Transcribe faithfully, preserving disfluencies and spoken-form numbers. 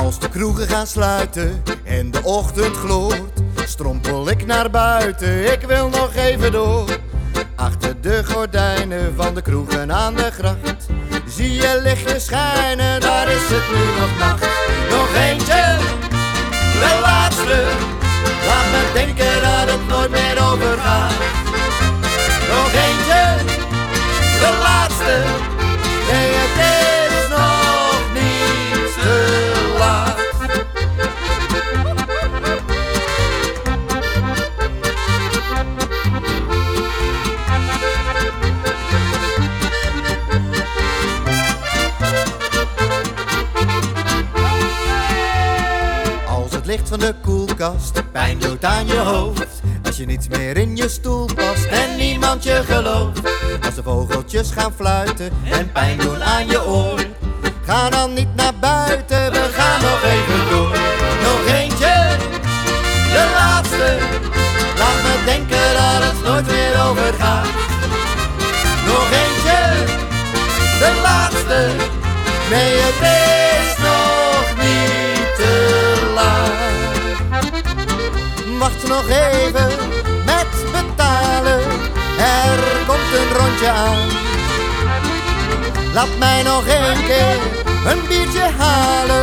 Als de kroegen gaan sluiten en de ochtend gloort, strompel ik naar buiten, ik wil nog even door. Achter de gordijnen van de kroegen aan de gracht zie je lichtjes schijnen, daar is het nu nog nacht. Nog eentje, de laatste, laat me denken dat het nooit meer overgaat. Nog eentje, de laatste, nee het is nog niet te laat. Als het licht van de koelkast pijn doet aan je hoofd, als je niets meer in je stoel past en niemand je gelooft, als de vogeltjes gaan fluiten en pijn doen aan je oor, ga dan niet naar buiten, we gaan nog even door. Nog eentje, de laatste, laat me denken dat het nooit meer overgaat. Nog eentje, de laatste, nee het is nog niet te laat. Wacht nog even met betalen, er komt een rondje aan. Laat mij nog één keer een biertje halen.